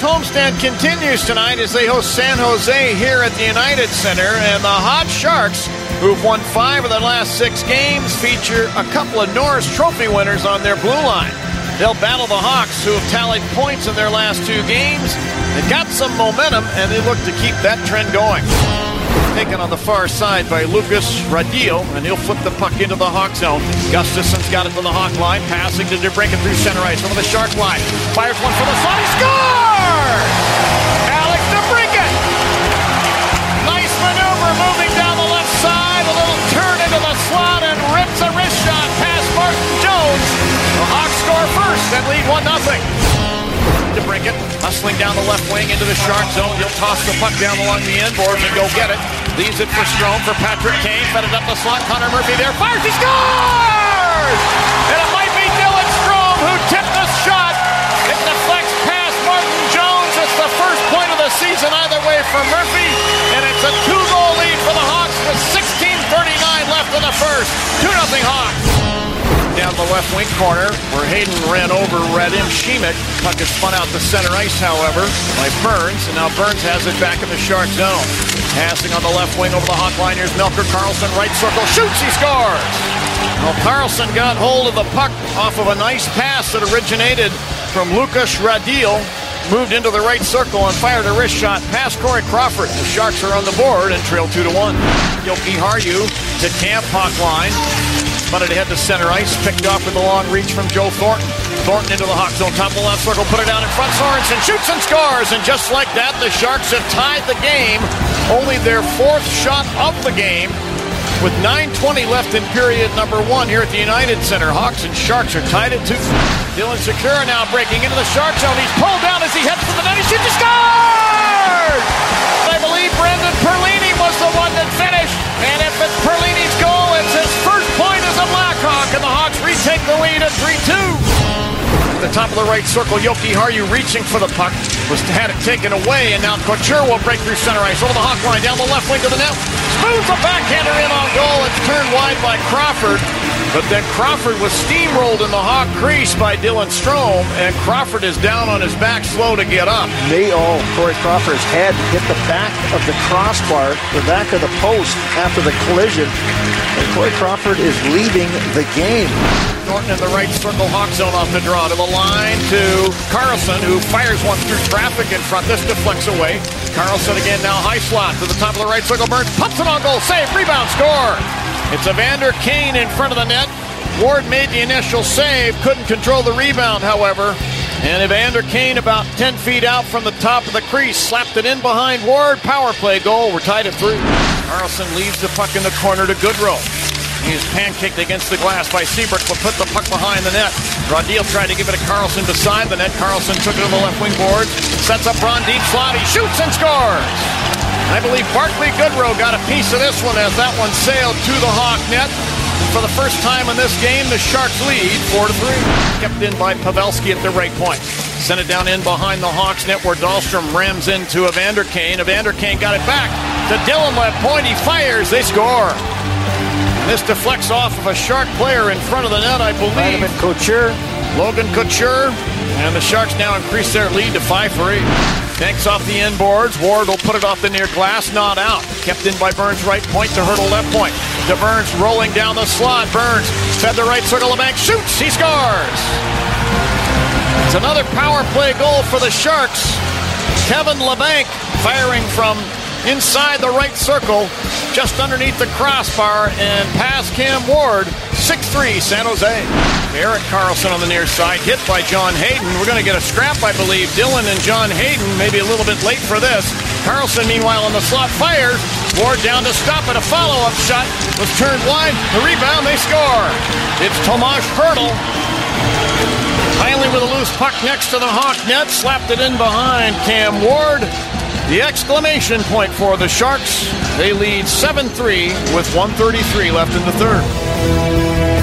homestand continues tonight as they host San Jose here at the United Center. And the Hot Sharks, who've won 5 of their last 6 games, feature a couple of Norris Trophy winners on their blue line. They'll battle the Hawks, who have tallied points in their last 2 games. They've got some momentum, and they look to keep that trend going. Taken on the far side by Lucas Radillo, and he'll flip the puck into the Hawk zone. Gustafson's got it to the Hawk line, passing to DeBrincat through center ice over the Shark line. Fires one from the slot, he scores! Alex DeBrincat! Nice maneuver moving down the left side, a little turn into the slot, and rips a wrist shot past Martin Jones. The Hawks score first and lead 1-0. DeBrincat hustling down the left wing into the Shark zone. He'll toss the puck down along the end boards and go get it. Leaves it for Strome, for Patrick Kane. Fed it up the slot. Connor Murphy there. Fires. He scores! And it might be Dylan Strome who tipped the shot. It deflects past Martin Jones. It's the first point of the season either way for Murphy. And it's a 2-goal lead for the Hawks with 16:39 left in the first. 2-0 Hawks. Down the left wing corner where Hayden ran over Radim Šimić. Puck is spun out to center ice, however, by Burns, and now Burns has it back in the Shark zone. Passing on the left wing over the Hawk line. Here's Melker Karlsson, right circle, shoots, he scores! Well, Karlsson got hold of the puck off of a nice pass that originated from Lucas Radillo, moved into the right circle and fired a wrist shot past Corey Crawford. The Sharks are on the board and trail 2-1. Jokiharju to Camp, Hawk line. Spun it ahead to center ice, picked off with a long reach from Joe Thornton. Thornton into the Hawk zone, top of the left circle, put it down in front. Sorensen shoots and scores, and just like that, the Sharks have tied the game. Only their 4th shot of the game, with 9:20 left in period number 1 here at the United Center. Hawks and Sharks are tied at 2. Dylan Sikura now breaking into the Shark zone. He's pulled down as he heads for the net. He shoots, he scores! I believe Brendan Perlini was the one that finished, and if it's Perlini's goal, it's his first point as a Blackhawk, and the Hawks retake the lead at 3-2. At the top of the right circle, Jokiharju reaching for the puck, had it taken away, and now Couture will break through center ice over the Hawk line, down the left wing to the net. Smooths the backhander in on goal. It's turned wide by Crawford, but then Crawford was steamrolled in the Hawk crease by Dylan Strome, and Crawford is down on his back, slow to get up. Corey Crawford's head hit the back of the crossbar, the back of the post after the collision, and Corey Crawford is leaving the game. Norton in the right circle, Hawk zone off the draw to the line to Karlsson, who fires one through traffic in front. This deflects away. Karlsson again now high slot to the top of the right circle. Burns pumps it on goal, save, rebound, score. It's Evander Kane in front of the net. Ward made the initial save, couldn't control the rebound, however. And Evander Kane about 10 feet out from the top of the crease, slapped it in behind Ward. Power play goal. We're tied at 3. Karlsson leaves the puck in the corner to Goodrow. He's pancaked against the glass by Seabrook, but put the puck behind the net. Radillo tried to give it to Karlsson beside the net. Karlsson took it to the left wing board, sets up Ron deep slot. He shoots and scores. I believe Barclay Goodrow got a piece of this one as that one sailed to the Hawk net. For the first time in this game, the Sharks lead 4-3. Kept in by Pavelski at the right point. Sent it down in behind the Hawks net where Dahlstrom rams into Evander Kane. Evander Kane got it back to Dylan left point. He fires. They score. This deflects off of a Shark player in front of the net, I believe. Logan Couture. And the Sharks now increase their lead to 5-3. Tanks off the end boards. Ward will put it off the near glass, not out. Kept in by Burns right point to Hertl left point. To Burns rolling down the slot. Burns fed the right circle. LeBanc shoots. He scores. It's another power play goal for the Sharks. Kevin LeBanc firing from inside the right circle, just underneath the crossbar and past Cam Ward. 6-3 San Jose. Erik Karlsson on the near side, hit by John Hayden. We're going to get a scrap, I believe. Dylan and John Hayden maybe a little bit late for this. Karlsson, meanwhile, on the slot, fires. Ward down to stop it. A follow-up shot was turned wide. The rebound, they score. It's Tomas Hertl. Finally with a loose puck next to the Hawk net. Slapped it in behind Cam Ward. The exclamation point for the Sharks. They lead 7-3 with 1:33 left in the third.